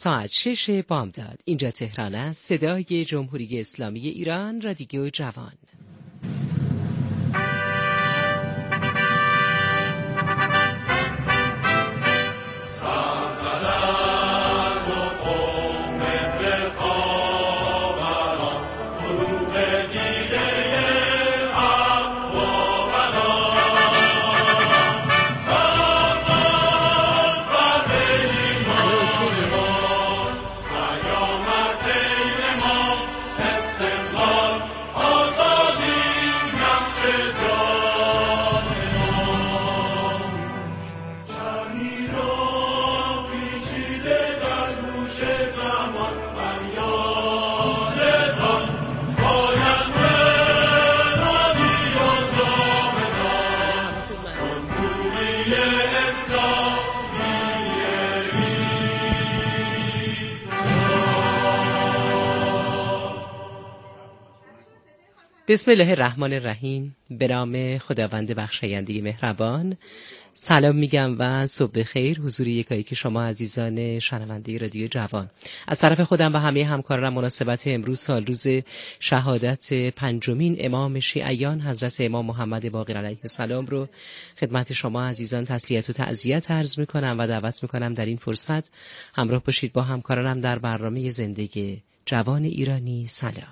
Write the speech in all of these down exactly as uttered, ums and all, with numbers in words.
ساعت شش بامداد. اینجا تهران است. صدای جمهوری اسلامی ایران، رادیو جوان. بسم الله الرحمن الرحیم. به نام خداوند بخشاینده مهربان. سلام میگم و صبح بخیر حضور یکایی که شما عزیزان شنونده رادیو جوان. از طرف خودم و همه همکارانم مناسبت امروز سال روز شهادت پنجمین امام شیعیان حضرت امام محمد باقر علیه السلام رو خدمت شما عزیزان تسلیت و تعزیت عرض میکنم و دعوت میکنم در این فرصت همراه باشید با همکارانم در برنامه زندگی جوان ایرانی. سلام.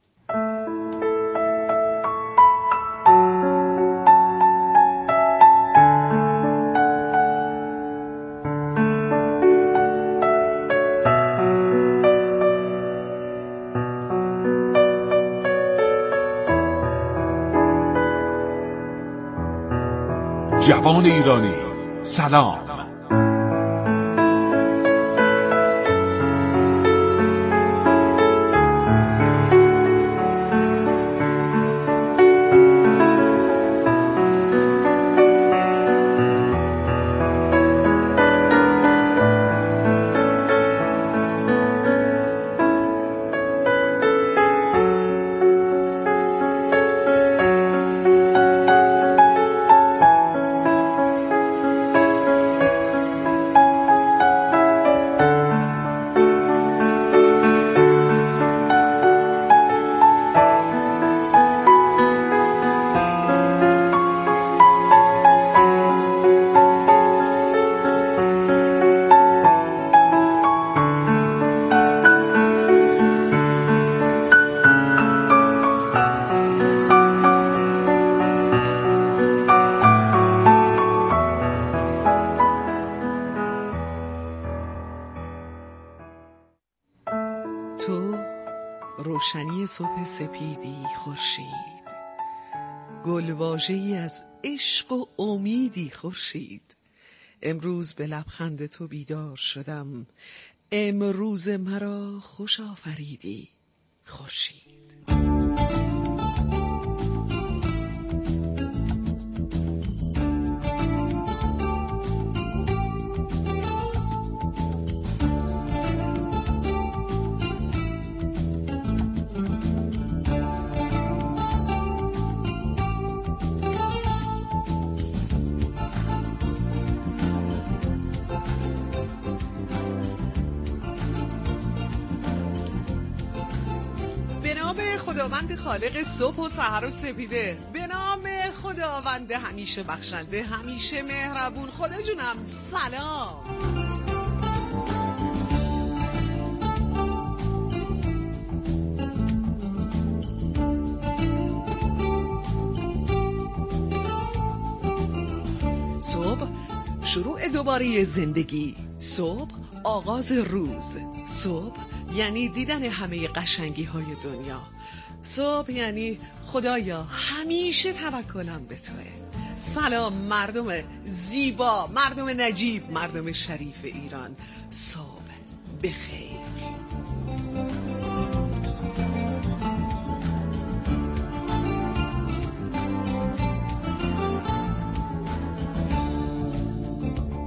جوان ایرانی سلام. روشنی صبح سپیدی خورشید، گلواژه‌ای از عشق و امیدی خورشید. امروز به لبخند تو بیدار شدم، امروز مرا خوش آفریدی خورشید. خداوند خالق صبح و سحر و سپیده، به نام خداوند همیشه بخشنده، همیشه مهربون. خدا جونم سلام. صبح شروع دوباره زندگی، صبح آغاز روز، صبح یعنی دیدن همه قشنگی های دنیا، صبح یعنی خدایا همیشه توکلم به توه. سلام مردم زیبا، مردم نجیب، مردم شریف ایران، صبح بخیر.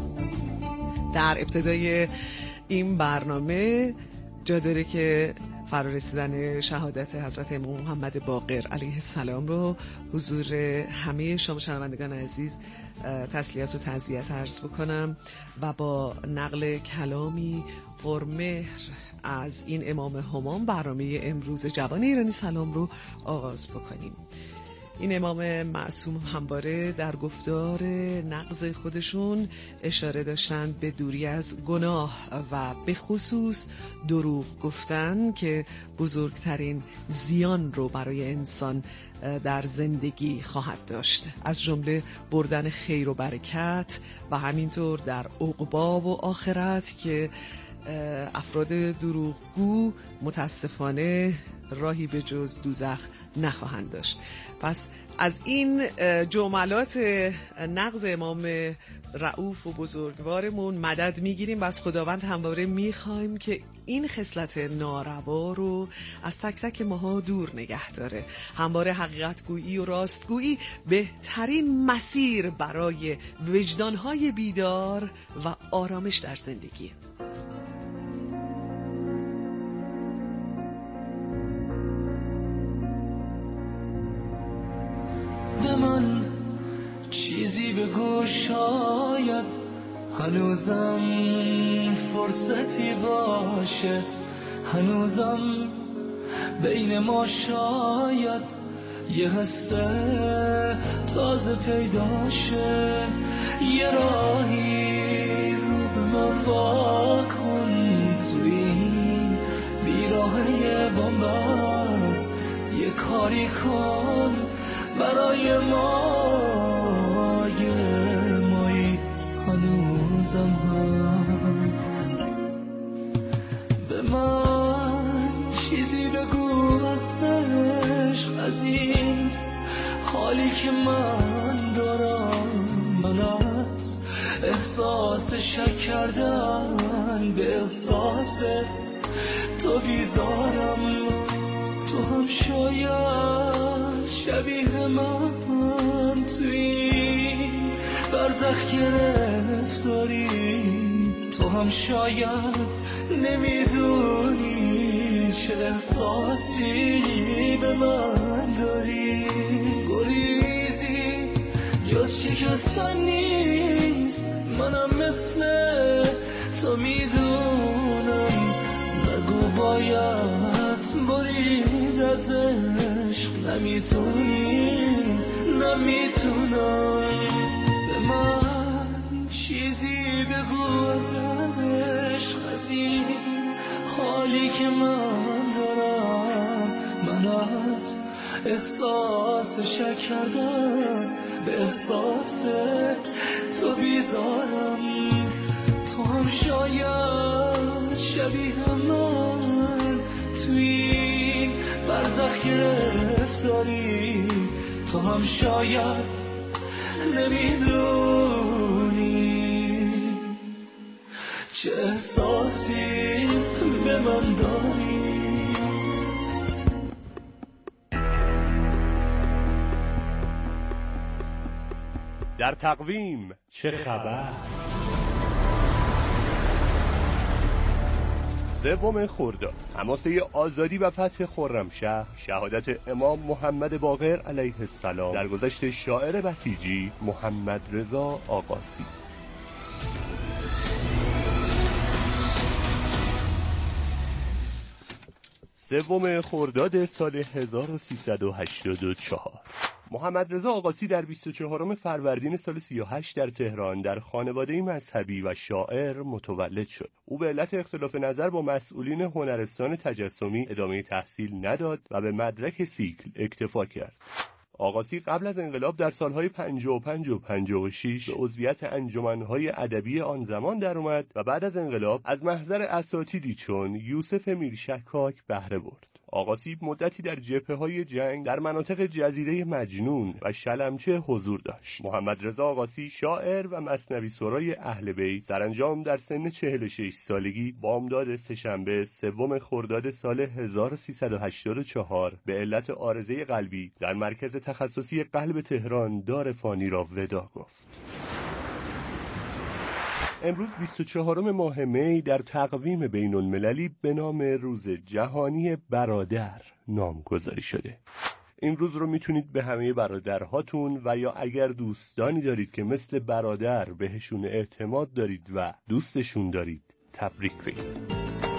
در ابتدای این برنامه جا داره که فرارسیدن شهادت حضرت امام محمد باقر علیه السلام رو حضور همه شما شنوندگان عزیز تسلیت و تعزیت عرض بکنم و با نقل کلامی پرمهر از این امام همام برنامه امروز جوان ایرانی سلام رو آغاز بکنیم. این امام معصوم همواره در گفتار نغز خودشون اشاره داشتن به دوری از گناه و به خصوص دروغ گفتن که بزرگترین زیان رو برای انسان در زندگی خواهد داشت، از جمله بردن خیر و برکت و همینطور در عقبا و آخرت که افراد دروغگو متاسفانه راهی به جز دوزخ نخواهند داشت. پس از این جملات نغز امام رؤوف و بزرگوارمون مدد میگیریم و از خداوند همواره میخوایم که این خصلت ناروا رو از تک تک ماها دور نگه داره. همواره حقیقت گویی و راست گویی بهترین مسیر برای وجدانهای بیدار و آرامش در زندگی. به من چیزی بگو، شاید هنوزم فرصتی باشه، هنوزم بین ما شاید یه حس تازه پیدا شه، یه راهی رو به من واکن تو این بیراهه بامبست، یه کاری کن برای ما، یه مایی هنوزم هست. به من چیزی بگو از عشق، از این حالی که من دارم، من از احساس شک کردن به احساس تو بیزارم. تو هم شاید شبیه من توی برزخ گرفتاری، تو هم شاید نمیدونی چه احساسی به من داری. گریزی جز شکستن نیست، منم مثل تو میدونم، نگو باید برید از عشق، نمیتونی نمیتونم. به من چیزی بگو از عشق، از این حالی که من دارم، من از احساس شک کردن به احساس تو بیزارم. تو هم شاید شبیه من توی برزخ گرفتاری، تو هم شاید نمیدونی چه احساسی به من داری. در تقویم چه خبر؟ سوم خرداد، حماسه آزادی و فتح خرمشهر، شهادت امام محمد باقر علیه السلام، درگذشت شاعر بسیجی محمد رضا آقاسی. سوم خرداد سال هزار و سیصد و هشتاد و چهار، محمد رضا آقاسی در بیست و چهارم فروردین سال سی و هشت در تهران در خانواده مذهبی و شاعر متولد شد. او به علت اختلاف نظر با مسئولین هنرستان تجسمی ادامه تحصیل نداد و به مدرک سیکل اکتفا کرد. آقاسی قبل از انقلاب در سالهای پنجاه و پنج و پنجاه و شش به عضویت انجمنهای ادبی آن زمان در اومد و بعد از انقلاب از محضر اساتیدی چون یوسف میرشکاک بهره برد. آقاسی مدتی در جبهه‌های جنگ در مناطق جزیره مجنون و شلمچه حضور داشت. محمد رضا آقاسی شاعر و مثنوی سرای اهل بیت سرانجام در سن چهل و شش سالگی بامداد سه‌شنبه سوم خرداد سال هزار و سیصد و هشتاد و چهار به علت عارضه قلبی در مرکز تخصصی قلب تهران دار فانی را ودا گفت. امروز بیست و چهارم ماه می در تقویم بین المللی به نام روز جهانی برادر نامگذاری شده. این روز رو میتونید به همه برادرهاتون و یا اگر دوستانی دارید که مثل برادر بهشون اعتماد دارید و دوستشون دارید تبریک بگید.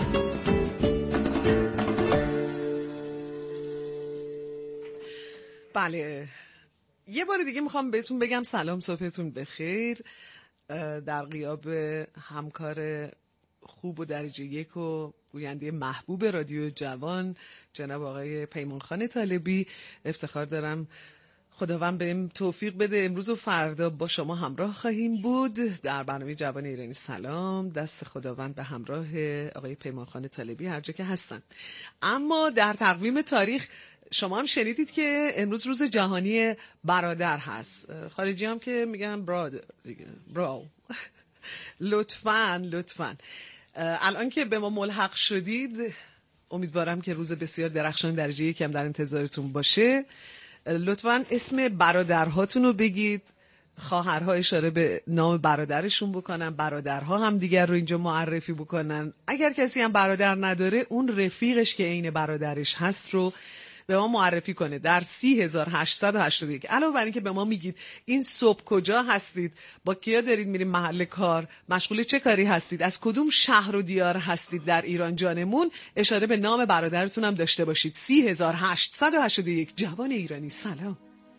بله، یه بار دیگه میخوام بهتون بگم سلام، صبحتون بخیر. در غیاب همکار خوب و درجه یک و گوینده محبوب رادیو جوان جناب آقای پیمانخان طالبی، افتخار دارم خداوند بهم توفیق بده امروز و فردا با شما همراه خواهیم بود در برنامه جوان ایرانی سلام. دست خداوند به همراه آقای پیمانخان طالبی هر جا که هستن. اما در تقویم تاریخ شما هم شنیدید که امروز روز جهانی برادر هست. خارجی هم که میگن برادر دیگه، براو. لطفاً لطفاً الان که به ما ملحق شدید، امیدوارم که روز بسیار درخشان درجه یکم در انتظارتون باشه. لطفاً اسم برادرهاتون رو بگید. خواهرها اشاره به نام برادرشون بکنن، برادرها هم دیگر رو اینجا معرفی بکنن. اگر کسی هم برادر نداره، اون رفیقش که عین برادرش هست رو به ما معرفی کنه در سی هزار هشتصد و هشتاد و یک. علاوه بر این که به ما میگید این صبح کجا هستید، با کیا دارید میریم محل کار، مشغول چه کاری هستید، از کدوم شهر و دیار هستید در ایران جانمون، اشاره به نام برادرتون هم داشته باشید. سی هزار هشتصد و هشتاد و یک. جوان ایرانی سلام.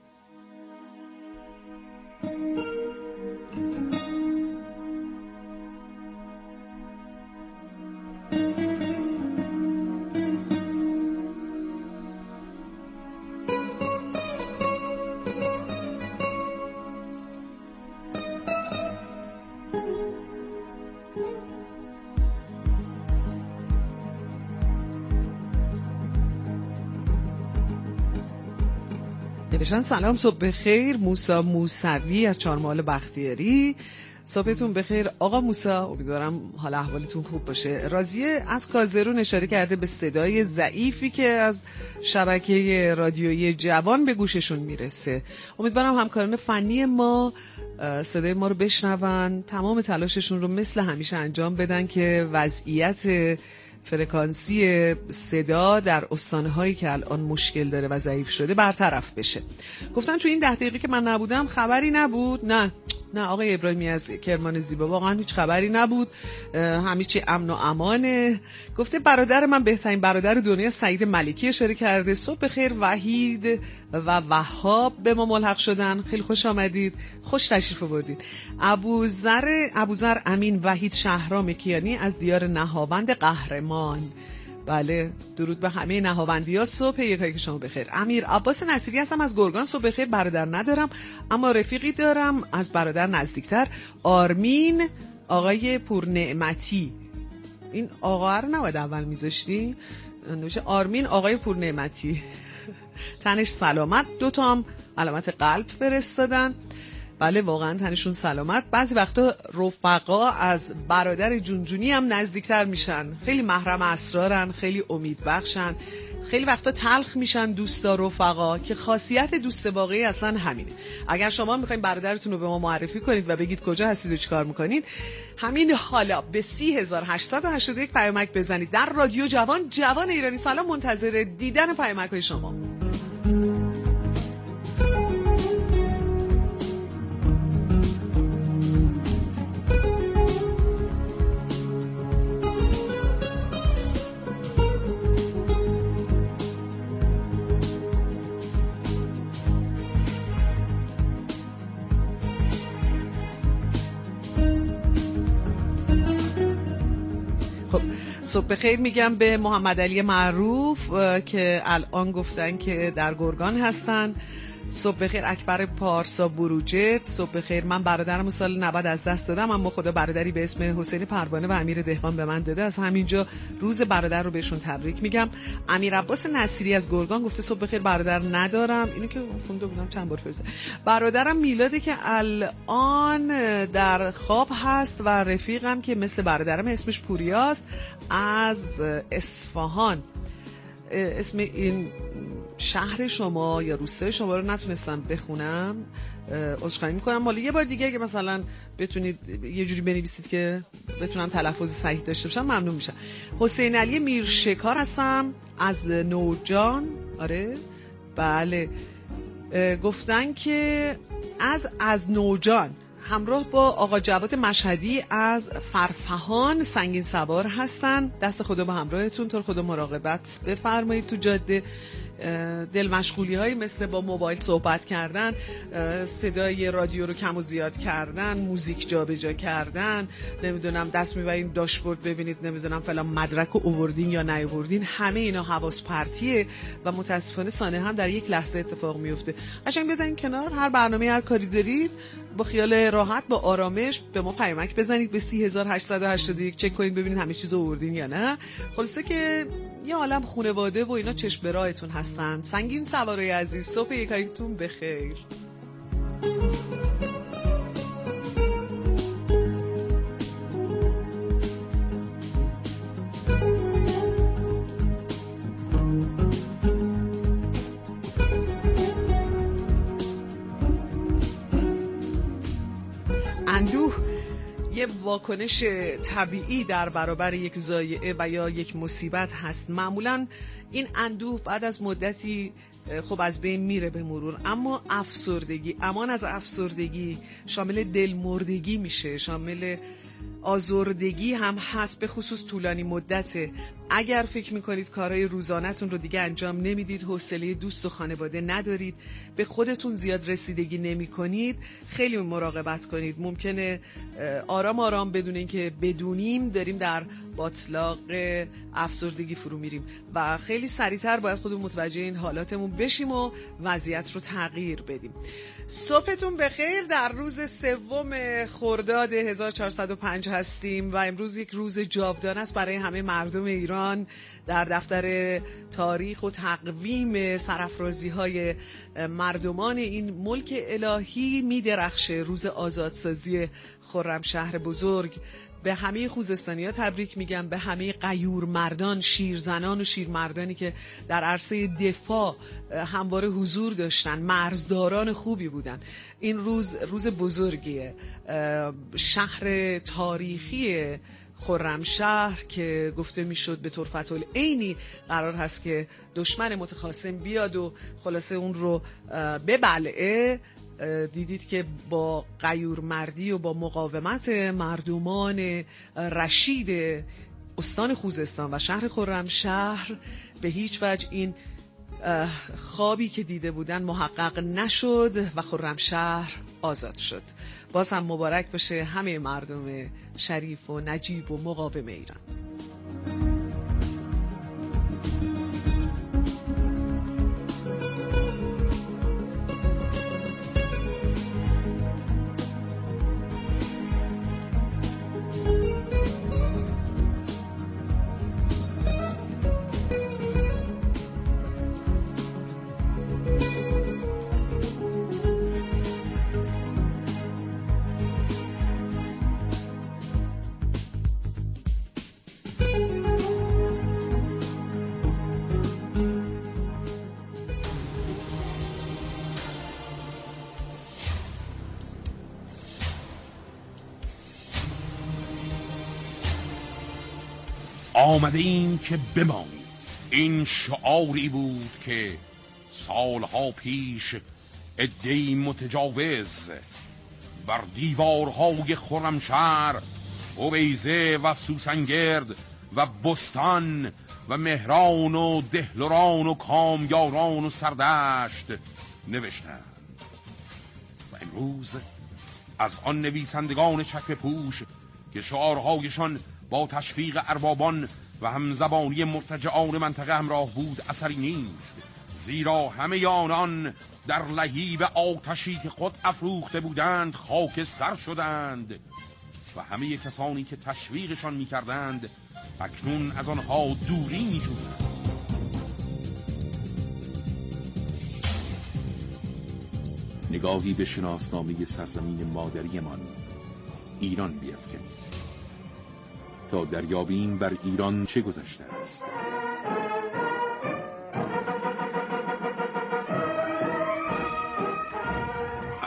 نوشتن سلام، صبح بخیر. موسی موسوی از چهارمحال بختیاری، صبحتون بخیر آقا موسی، امیدوارم حال احوالتون خوب باشه. راضیه از کازرون اشاره کرده به صدای ضعیفی که از شبکه رادیویی جوان به گوششون میرسه. امیدوارم همکاران فنی ما صدای ما رو بشنون، تمام تلاششون رو مثل همیشه انجام بدن که وضعیت فرکانسی صدا در استانهایی که الان مشکل داره و ضعیف شده برطرف بشه. گفتن تو این ده دقیقه که من نبودم خبری نبود. نه نه آقای ابراهیمی از کرمان زیبا، واقعا هیچ خبری نبود، همه چی امن و امانه. گفته برادر من بهترین برادر دنیا سعید ملکی اشاره کرده. صبح بخیر. وحید و وهاب به ما ملحق شدن، خیلی خوش آمدید، خوش تشریف آوردید. ابوذر ابوذر امین وحید شهرام کیانی از دیار نهاوند قهرمان. بله، درود به همه نهاوندی‌ها. صبح یکایی که شما بخیر. امیر عباس نصیری هستم از گرگان. صبح بخیر. برادر ندارم اما رفیقی دارم از برادر نزدیکتر، آرمین آقای پورنعمتی. این آقا رو نباید اول میذاشتی، نوشه آرمین آقای پورنعمتی. تنش سلامت. دوتا هم علامت قلب فرستادن. بله واقعا تنشون سلامت. بعضی وقتا رفقا از برادر جونجونی هم نزدیکتر میشن، خیلی محرم اسرارن، خیلی امید بخشن، خیلی وقتا تلخ میشن دوستا رفقا، که خاصیت دوست واقعی اصلا همینه. اگر شما میخواین برادرتون رو به ما معرفی کنید و بگید کجا هستید و چیکار میکنید، همین حالا به سی هزار هشتصد و هشتاد و یک پیامک بزنید در رادیو جوان جوان ایرانی سلام. منتظر دیدن پیامک های شما. صبح بخیر میگم به محمد علی معروف که الان گفتن که در گرگان هستن. صبح بخیر اکبر پارسا بروجرد. صبح بخیر، من برادرم سال نود از دست دادم اما خدا برادری به اسم حسین پروانه و امیر دهقان به من داده، از همینجا روز برادر رو بهشون تبریک میگم. امیر عباس نصیری از گرگان گفته صبح بخیر برادر ندارم، اینو که خونده بودم چند بار فرستادم. برادرم میلاده که الان در خواب هست و رفیقم که مثل برادرم اسمش پوریاست از اصفهان. اسم این شهر شما یا روستای شما رو نتونستم بخونم، عذرخواهی میکنم. حالا یه بار دیگه اگه مثلا بتونید یه جوری بنویسید که بتونم تلفظ صحیح داشته باشم ممنون میشم. حسین علی میرشکار هستم از نوجان. آره بله، گفتن که از از نوجان همراه با آقا جواد مشهدی از فرفهان سنگین سوار هستن. دست خدا با همراهتون، تو خدا مراقبت بفرمایید تو جاده. دل مشغولی هایی مثل با موبایل صحبت کردن، صدای رادیو رو کم و زیاد کردن، موزیک جا به جا کردن، نمیدونم دست میبرین داشبورد ببینید نمیدونم فلان مدرک رو آوردین یا نیاوردین، همه اینا حواس پرتیه و متاسفانه سانه هم در یک لحظه اتفاق میفته. قشنگ بزنید کنار، هر برنامه هر کاری دارید با خیال راحت با آرامش به ما پیامک بزنید به سی هزار و هشتصد و هشتاد و یک، چک کنید ببینید همه چیز آوردین یا نه. خلاصه که یه عالم خانواده و اینا چشم به راهتون هستن. سنگین سوارای عزیز، صبح یکایتون بخیر. اندوه یه واکنش طبیعی در برابر یک ضایعه و یا یک مصیبت هست. معمولاً این اندوه بعد از مدتی خب از بین میره به مرور، اما افسردگی، امان از افسردگی شامل دلمردگی میشه، شامل آزردگی هم هست، به خصوص طولانی مدته. اگر فکر میکنید کارهای روزانه‌تون رو دیگه انجام نمیدید، حوصله دوست و خانواده ندارید، به خودتون زیاد رسیدگی نمیکنید، خیلی مراقبت کنید. ممکنه آرام آرام بدون اینکه بدونیم داریم در باطلاق افسردگی فرو میریم و خیلی سریعتر باید خودمون متوجه این حالاتمون بشیم و وضعیت رو تغییر بدیم. صبحتون بخیر. در روز سوم خرداد هزار و چهارصد و پنج هستیم و امروز یک روز جاودانه است برای همه مردم ایران. در دفتر تاریخ و تقویم سرافرازی های مردمان این ملک الهی می درخشه روز آزادسازی خرمشهر بزرگ. به همه خوزستانی ها تبریک میگم، به همه غیور مردان، شیرزنان و شیرمردانی که در عرصه دفاع همواره حضور داشتن، مرزداران خوبی بودن. این روز روز بزرگیه. شهر تاریخی خرمشهر که گفته میشد به طور فتح‌العینی قرار هست که دشمن متخاصم بیاد و خلاصه اون رو ببلعه، دیدید که با غیور مردی و با مقاومت مردمان رشید استان خوزستان و شهر خرمشهر به هیچ وجه این خوابی که دیده بودن محقق نشد و خرمشهر آزاد شد. باز هم مبارک باشه همه مردم شریف و نجیب و مقاوم ایران. آمده این که بمانی. این شعاری بود که سالها پیش عده‌ای متجاوز بر دیوارهای خرمشهر، اویزه و سوسنگرد و بستان و مهران و دهلران و کامیاران و سردشت نوشتند و امروز از آن نویسندگان چکمه پوش که شعارهایشان با تشویق اربابان و همزبانی مرتجعان منطقه همراه بود اثری نیست، زیرا همه آنان در لهیب آتشی که خود افروخته بودند خاکستر شدند و همه کسانی که تشویقشان می‌کردند اکنون از آنها دوری می‌جویند. نگاهی به شناسنامه سرزمین مادریمان ایران بیفکن تا دریابیم بر ایران چه گذشته است.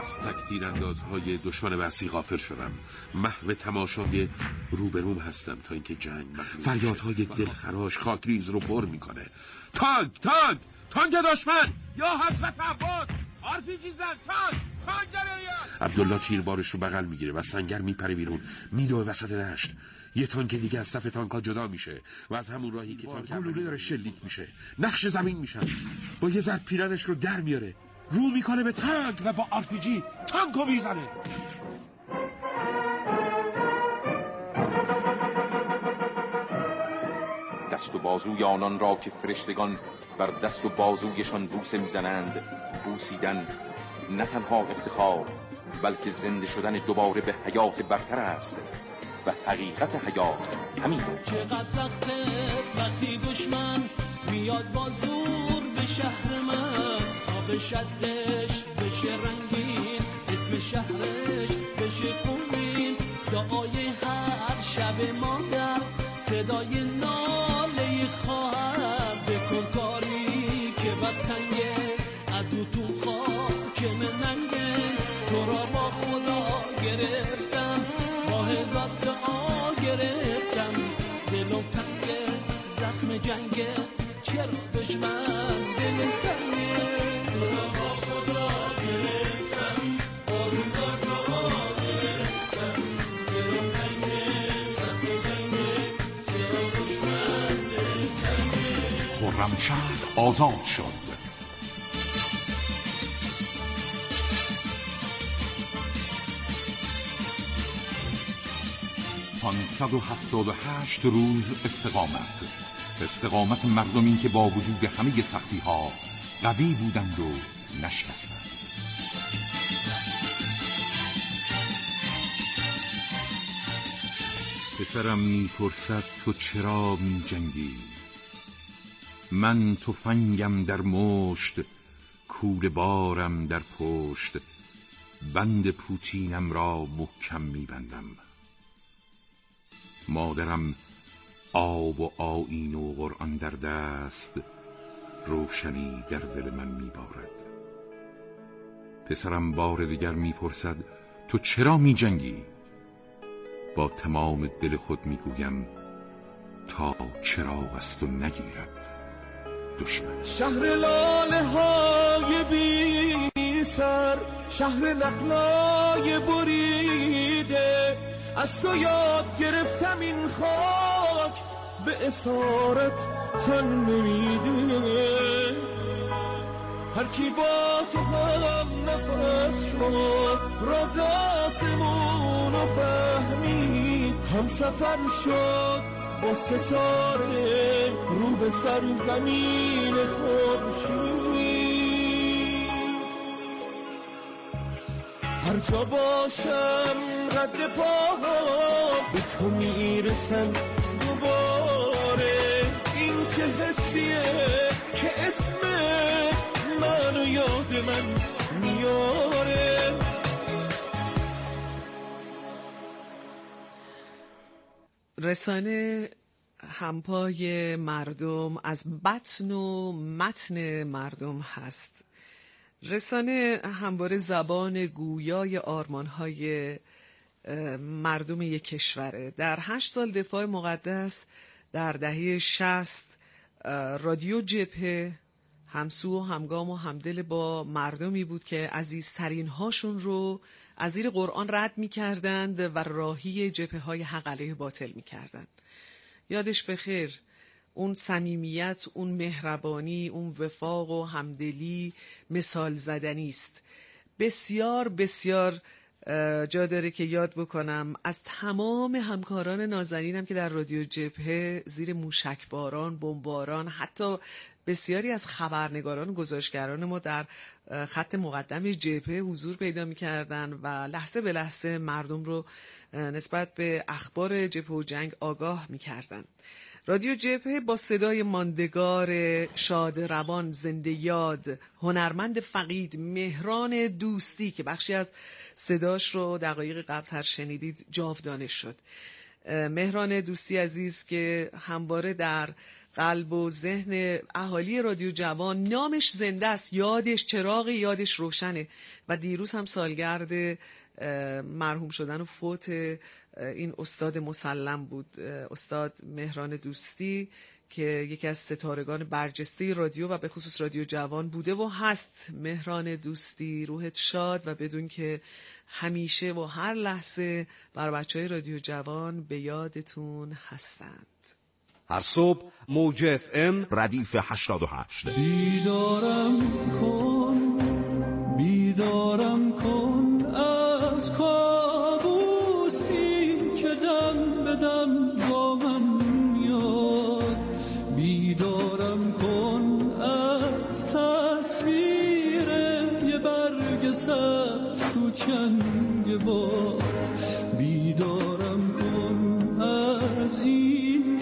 از تک تیراندازهای دشمن وحشی غافل شدم. محو تماشای روبروم هستم تا اینکه جنگ مخلوط. فریادهای دلخراش خاکریز رو پر میکنه. تانک تانک تانک دشمن یا حضرت عباس، آر پی جی زن، تانک تانک در آید. عبدالله تیربارش رو بغل میگیره و سنگر میپره بیرون، میدوه وسط دشت. یه تانک دیگه از صف تانک‌ها جدا میشه و از همون راهی که تانک گلوله داره شلیک میشه، نقش زمین میشن. با یه ضرب پیرنش رو در میاره، رو میکنه به تانک و با آر پی جی تانکو میزنه. دست و بازوی آنان را که فرشتگان بر دست و بازویشان بوسه میزنند، بوسیدن نه تنها افتخار بلکه زنده شدن دوباره به حیات برتر است و حقیقت حیات همین. چقدر سخته وقتی دشمن میاد با زور به شهر من، آب شدش بشه رنگین، اسم شهرش بشه خونین، دعای هر شب مادر، صدای ناله خواهر، بکن کاری که وقت تنگه، عدو تو خاک مننگه، تو را با خدا گرفتم، با هزار دعا گرفتم، دلم تنگه، زخم جنگه، چرا دشمن دلم سنگه، تو را با خدا گرفتم، با هزار دعا گرفتم، دلم تنگه، زخم جنگه، چرا دشمن دلم سنگه. خرمشهر آزاد شد. پانصد و هفتاد و هشت روز استقامت. استقامت مردمی که با وجود همه سختی ها قوی بودند و نشکستند. پسرم میپرسد تو چرا می جنگی؟ من تفنگم در مشت، کوله بارم در پشت، بند پوتینم را محکم میبندم. مادرم آب و آیین و قرآن در دست، روشنی در دل من میبارد. پسرم بار دیگر میپرسد تو چرا میجنگی؟ با تمام دل خود میگویم تا چراغ است و نگیرد دشمن. شهر لاله های بی سر، شهر نخلای بریده، از تو یاد گرفتم این خاک به اسارت تن نمیده. هر کی با تو هم نفس شد، راز آسمون رو فهمید، هم سفر شد با ستاره رو به سر زمین خورشید. هر جا باشم قد پاها به تو میرسم دوباره. این که حسیه که اسم منو یاد من میاره. رسانه همپای مردم از بطن و متن مردم هست. رسانه همواره زبان گویای آرمانهای مردم یک کشوره. در هشت سال دفاع مقدس در دهه شصت رادیو جبهه همسو و همگام و همدل با مردمی بود که عزیزترین هاشون رو از زیر قرآن رد می کردند و راهی جبهه های حق علیه باطل می کردند. یادش بخیر، اون صمیمیت، اون مهربانی، اون وفاق و همدلی مثال زدنی است. بسیار بسیار جا داره که یاد بکنم از تمام همکاران نازنینم که در رادیو جبهه زیر موشکباران، بمباران، حتی بسیاری از خبرنگاران و گزارشگران ما در خط مقدم جبهه حضور پیدا می‌کردند و لحظه به لحظه مردم رو نسبت به اخبار جبهه و جنگ آگاه می‌کردند. رادیو جبهه با صدای ماندگار، شاد روان، زنده یاد، هنرمند فقید مهران دوستی که بخشی از صداش رو دقایق قبل‌تر شنیدید جاودانه شد. مهران دوستی عزیز که همواره در قلب و ذهن اهالی رادیو جوان. نامش زنده است، یادش چراغ یادش روشنه و دیروز هم سالگرد مرحوم شدن و فوت این استاد مسلم بود، استاد مهران دوستی که یکی از ستارگان برجسته رادیو و به خصوص رادیو جوان بوده و هست. مهران دوستی، روحت شاد و بدون که همیشه و هر لحظه بر بچهای رادیو جوان به یادتون هستند. هر صبح موج اف ام ردیف هشتاد و هشت. بیدارم کن بیدارم کن از کابوسی که دم بدم با من میاد. بیدارم کن از تصویر یه برگ سبز تو چنگ باد. بیدارم کن از این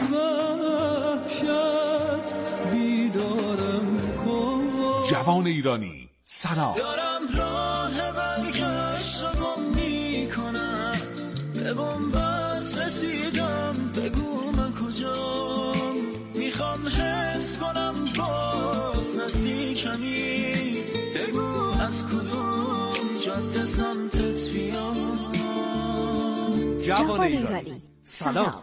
وحشت. بیدارم کن. جوان ایرانی سلام. دارم راه برگشت رو گم میکنم، به بنبست رسیدم بگو من کجام. میخوام حس کنم باز نزدیکمی، بگو از کدوم جاده سمتت بیام. جوان ایرانی سلام.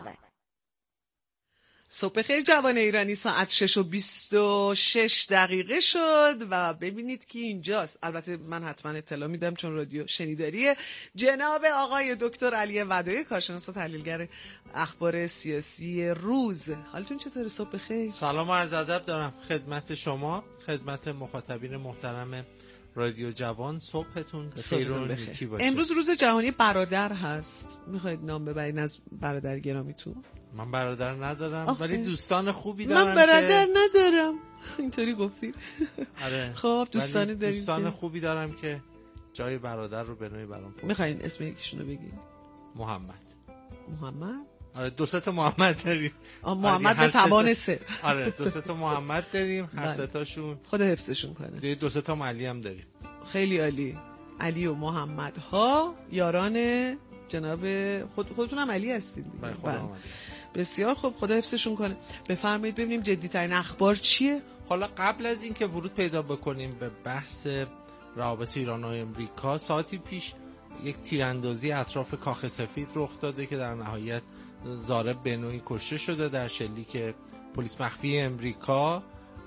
صبح خیر جوان ایرانی، ساعت شش و بیست و شش دقیقه شد و ببینید که اینجاست. البته من حتما اطلاع میدم چون رادیو شنیداریه. جناب آقای دکتر علی ودایی، کارشناس و تحلیلگر اخبار سیاسی روز. حالتون چطوره؟ صبح خیر. سلام و عرض ادب دارم خدمت شما، خدمت مخاطبین محترم رادیو جوان. صبحتون خیر و نیکی باشه. امروز روز جهانی برادر هست. میخواید نام ببرید از برادر گرامیتون؟ من برادر ندارم آخه. ولی دوستان خوبی من دارم. من برادر که... ندارم. اینطوری گفتید. آره. خب دوستانی داریم. دوستان که... خوبی دارم که جای برادر رو به نوعی برام پر. میخواین اسم یکیشون رو بگید؟ محمد. محمد؟ آره دو سه تا محمد داریم. محمد به توان سه. آره دو سه تا محمد داریم، هر سه تاشون خدا حفظشون کنه. دو سه تا علی هم داریم. خیلی عالی. علی و محمد ها یاران جناب خود خودتون هم علی هستید. بله. بسیار خوب، خدا حفظشون کنه. بفرمایید ببینیم جدی‌ترین اخبار چیه؟ حالا قبل از این که ورود پیدا بکنیم به بحث روابط ایران و امریکا، ساعتی پیش یک تیراندازی اطراف کاخ سفید رخ داده که در نهایت ضارب به نوعی کشته شده در شلیک پلیس مخفی امریکا.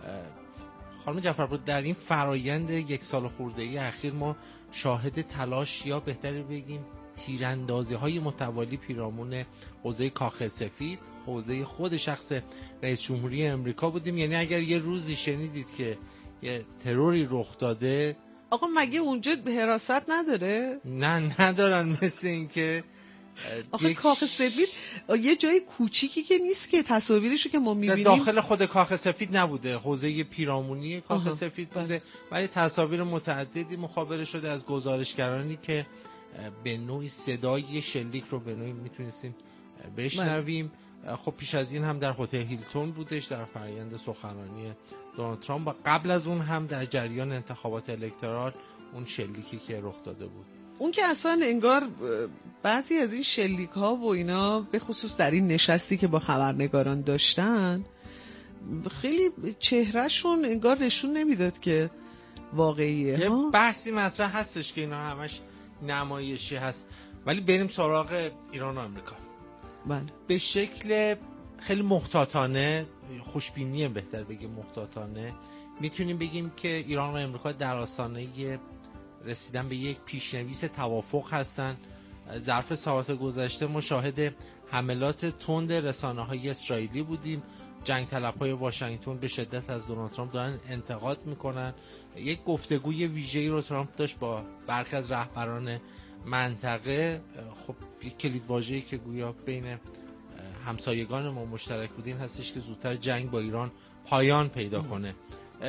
خانم جعفرپور، در این فرایند یک سال خورده‌ای اخیر ما شاهد تلاش یا بهتر بگیم تیراندازی‌های متوالی پیرامون حوزه کاخ سفید، حوزه خود شخص رئیس جمهوری امریکا بودیم. یعنی اگر یه روزی شنیدید که یه تروری رخ داده، آقا مگه اونجا حراست نداره؟ نه ندارن. مثل این که آخه یک... کاخ سفید یه جای کوچیکی که نیست که تصاویرشو که ما می‌بینیم داخل خود کاخ سفید نبوده، حوزه پیرامونی کاخ آها. سفید بوده، ولی تصاویر متعددی مخابره شده از گزارشگرانی که به نوعی صدای شلیک رو به نوعی میتونستیم بشنویم. خب پیش از این هم در هتل هیلتون بودش در فرآیند سخنرانی دونالد ترامپ و قبل از اون هم در جریان انتخابات الکترال اون شلیکی که رخ داده بود. اون که اصلا انگار بعضی از این شلیک ها و اینا به خصوص در این نشستی که با خبرنگاران داشتن خیلی چهرهشون انگار نشون نمیداد که واقعیه. یه بحثی مطرح هستش که اینا همش نمایشی هست، ولی بریم سراغ ایران و امریکا. بله. به شکل خیلی محتاطانه، خوشبینی بهتر بگیم محتاطانه، میتونیم بگیم که ایران و امریکا در آستانه رسیدن به یک پیشنویس توافق هستن. ظرف ساعات گذشته ما شاهد حملات تند رسانه‌های اسرائیلی بودیم. جنگ طلب‌های واشنگتن به شدت از دونالد ترامپ دارن انتقاد میکنن. یک گفتگوی ویژه‌ای رو ترامپ داشت با برخی از رهبران منطقه. خب یک کلیدواژه‌ای که گویا بین همسایگان ما مشترک بود این هستش که زودتر جنگ با ایران پایان پیدا کنه.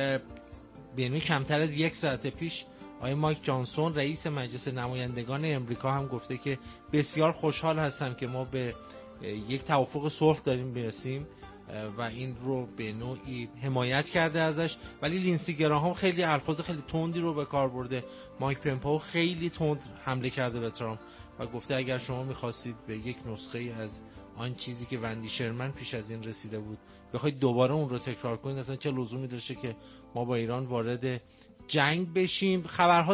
بینوی کمتر از یک ساعت پیش آقای مایک جانسون رئیس مجلس نمایندگان امریکا هم گفته که بسیار خوشحال هستم که ما به یک توافق صلح داریم برسیم و این رو به نوعی حمایت کرده ازش. ولی لینسی گراهام خیلی الفاظ خیلی تندی رو به کار برده. مایک پمپئو خیلی تند حمله کرده به ترامپ و گفته اگر شما می‌خواستید به یک نسخه از آن چیزی که وندی شرمن پیش از این رسیده بود بخواید دوباره اون رو تکرار کنید، اصلا چه لزومی داشته که ما با ایران وارد جنگ بشیم؟ خبرها